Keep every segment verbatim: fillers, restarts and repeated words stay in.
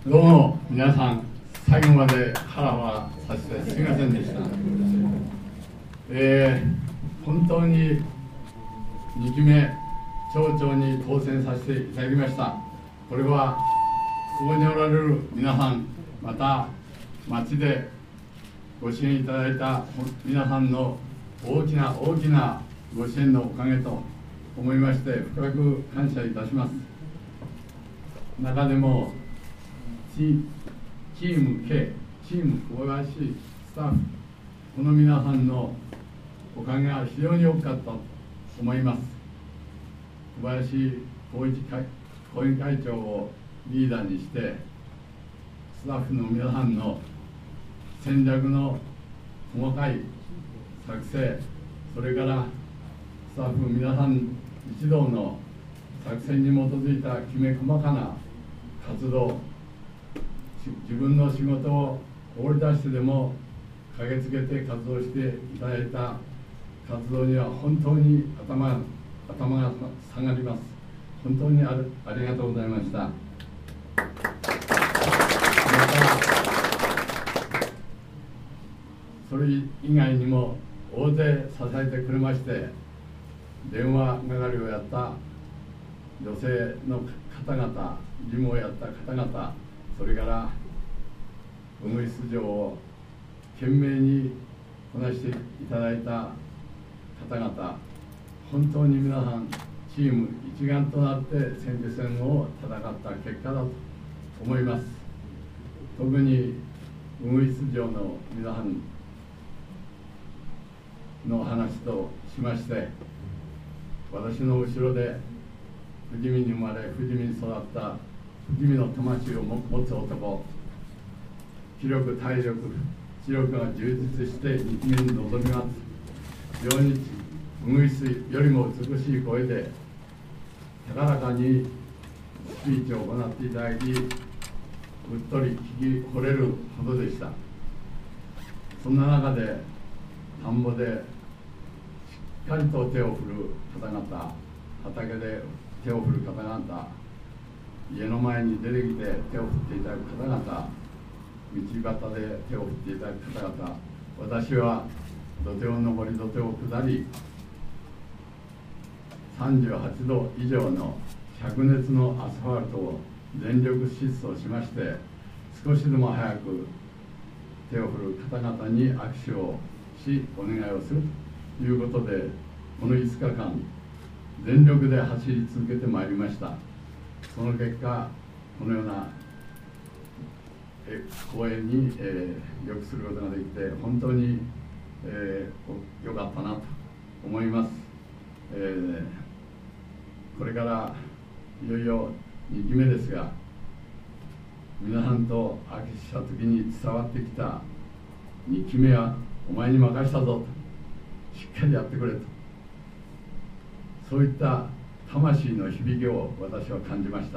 どうも皆さん、最後までハラハラさせてすみませんでした。えー、本当ににきめ町長に当選させていただきました。これはここにおられる皆さん、また町でご支援いただいた皆さんの大きな大きなご支援のおかげと思いまして深く感謝いたします。中でもチ, チーム K、チーム小林スタッフ、この皆さんのおかげが非常に大きかったと思います。小林浩一後援会長をリーダーにして、スタッフの皆さんの戦略の細かい作成、それからスタッフ皆さん一同の作戦に基づいたきめ細かな活動、自分の仕事を放り出してでも駆けつけて活動していただいた活動には本当に頭頭が下がります。本当にあるありがとうございました。またそれ以外にも大勢支えてくれまして、電話係をやった女性の方々、事務をやった方々、それからウグイス嬢を懸命にこなしていただいた方々、本当に皆さんチーム一丸となって選挙戦を戦った結果だと思います。特にウグイス嬢の皆さんの話としまして、私の後ろで富士見に生まれ富士見に育った富士見の魂を持つ男、気力、体力、知力が充実してにきめに臨みます。非常にウグイスよりも美しい声で高らかにスピーチを行っていただき、うっとり聞き惚れるほどでした。そんな中で田んぼでしっかりと手を振る方々、畑で手を振る方々、家の前に出てきて手を振っていただく方々、道端で手を振っていただく方々、私は土手を上り土手を下り、さんじゅうはちど以上の灼熱のアスファルトを全力疾走しまして、少しでも早く手を振る方々に握手をしお願いをするということで、このいつかかん全力で走り続けてまいりました。その結果、このような公演に、えー、よくすることができて本当に良、えー、かったなと思います。えー、これからいよいよにきめですが、皆さんと握手した時に伝わってきたにきめはお前に任したぞと、しっかりやってくれと、そういった魂の響きを私は感じました。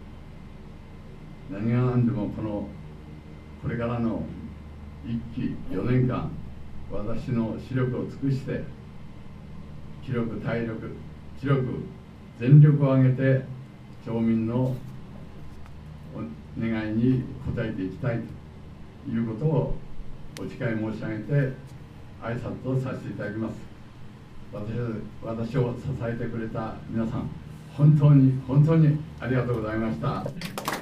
何が何でもこのこれからのいっきよねんかん、私の視力を尽くして気力、体力、知力、全力を挙げて町民の願いに応えていきたいということをお誓い申し上げて挨拶をさせていただきます。私, 私を支えてくれた皆さん、本当に本当にありがとうございました。